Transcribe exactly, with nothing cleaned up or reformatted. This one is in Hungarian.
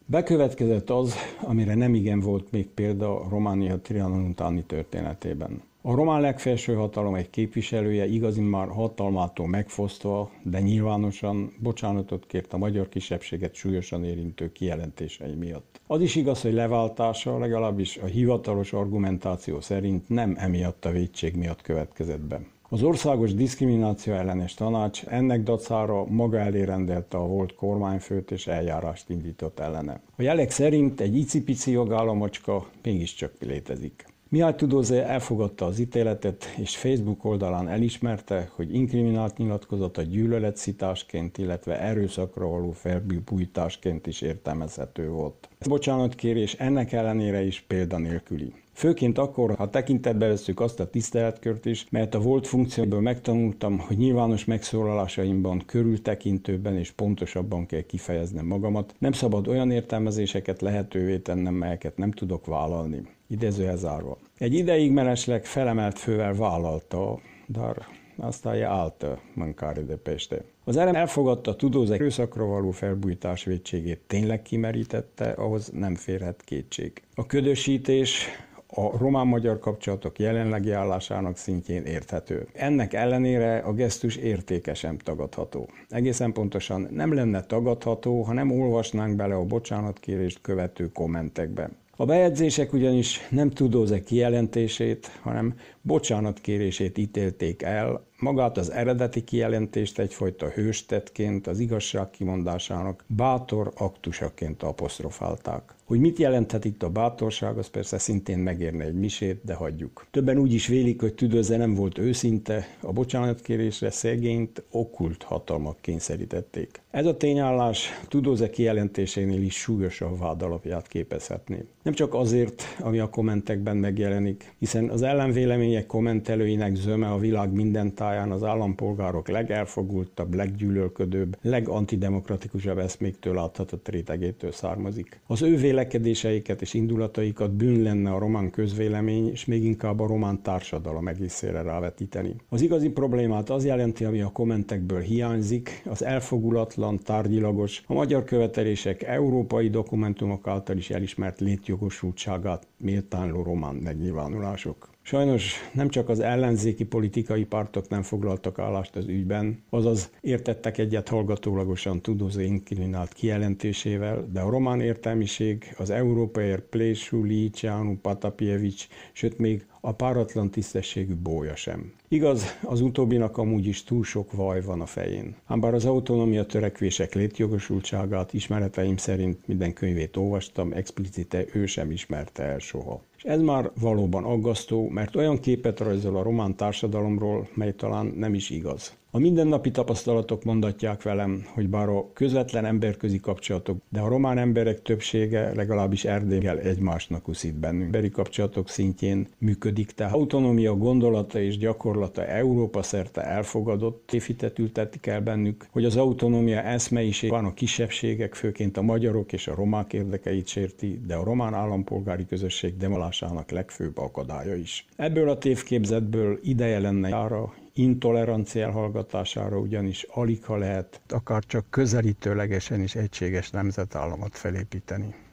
Bekövetkezett az, amire nemigen volt még példa Románia Trianon utáni történetében. A román legfelső hatalom egy képviselője igazimmár hatalmától megfosztva, de nyilvánosan bocsánatot kért a magyar kisebbséget súlyosan érintő kijelentései miatt. Az is igaz, hogy leváltása legalábbis a hivatalos argumentáció szerint nem emiatt a vétség miatt következett be. Az Országos Diszkrimináció Ellenes Tanács ennek dacára maga elé rendelte a volt kormányfőt és eljárást indított ellene. A jelek szerint egy icipici jogállamocska mégiscsak létezik. Mihály Tudose elfogadta az ítéletet, és Facebook oldalán elismerte, hogy inkriminált nyilatkozata gyűlöletszításként, illetve erőszakra való felbújtásként is értelmezhető volt. A bocsánatkérés ennek ellenére is példanélküli. Főként akkor, ha tekintetbe vesszük azt a tiszteletkört is, mert a volt funkcióból megtanultam, hogy nyilvános megszólalásaimban körültekintőbben és pontosabban kell kifejeznem magamat, nem szabad olyan értelmezéseket lehetővé tennem, melyeket nem tudok vállalni. Idézőjel zárva. Egy ideig mellesleg felemelt fővel vállalta, dar aztán állt mancare de peste. Az elem elfogadta Tudose erőszakra való felbújtás vétségét tényleg kimerítette, ahhoz nem férhet kétség. A ködösítés a román-magyar kapcsolatok jelenlegi állásának szintjén érthető. Ennek ellenére a gesztus értéke sem tagadható. Egészen pontosan nem lenne tagadható, ha nem olvasnánk bele a bocsánatkérést követő kommentekbe. A bejegyzések ugyanis nem Tudose kijelentését, hanem bocsánatkérését ítélték el, magát az eredeti kijelentést egyfajta hőstettként, az igazság kimondásának bátor aktusaként apostrofálták. Hogy mit jelenthet itt a bátorság, az persze szintén megérne egy misét, de hagyjuk. Többen úgy is vélik, hogy Tudose nem volt őszinte, a bocsánatkérésre szegényt okkult hatalmak kényszerítették. Ez a tényállás Tudose kijelentésénél is súlyosabb vádalapját képezhetné. Nem csak azért, ami a kommentekben megjelenik, hiszen az ellenvélemények kommentelőinek zöme a világ minden táján az állampolgárok legelfogultabb, leggyűlölködőbb, legantidemokratikusabb eszméktől áthatott rétegétől származik. Az ő vélekedéseiket és indulataikat bűn lenne a román közvélemény, és még inkább a román társadalom egészére rávetíteni. Az igazi problémát az jelenti, ami a kommentekből hiányzik, az elfogulatlan, tárgyilagos, a magyar követelések európai dokumentumok által is elismert létjogosultságát méltánló román megnyilvánulások. Sajnos nem csak az ellenzéki politikai pártok nem foglaltak állást az ügyben, azaz értettek egyet hallgatólagosan Tudose inkriminált kijelentésével, de a román értelmiség, az Európaér Plésú, Liceanu, Patapievics, sőt még a páratlan tisztességű Bója sem. Igaz, az utóbbinak amúgy is túl sok vaj van a fején. Ám bár az autonómia törekvések létjogosultságát ismereteim szerint minden könyvét olvastam, explicite ő sem ismerte el soha. És ez már valóban aggasztó, mert olyan képet rajzol a román társadalomról, mely talán nem is igaz. A mindennapi tapasztalatok mondatják velem, hogy bár a közvetlen emberközi kapcsolatok, de a román emberek többsége legalábbis Erdéllyel egymásnak uszít bennünk. Emberi kapcsolatok szintjén működik, tehát autonómia gondolata és gyakorlata Európa szerte elfogadott, tévhitet ültetik el bennük, hogy az autonómia eszmeiség van a kisebbségek, főként a magyarok és a romák érdekeit sérti, de a román állampolgári közösség demolásának legfőbb akadálya is. Ebből a tévképzetből ideje lenne arra, intolerancia elhallgatására ugyanis aligha lehet akár csak közelítőlegesen is egységes nemzetállamot felépíteni.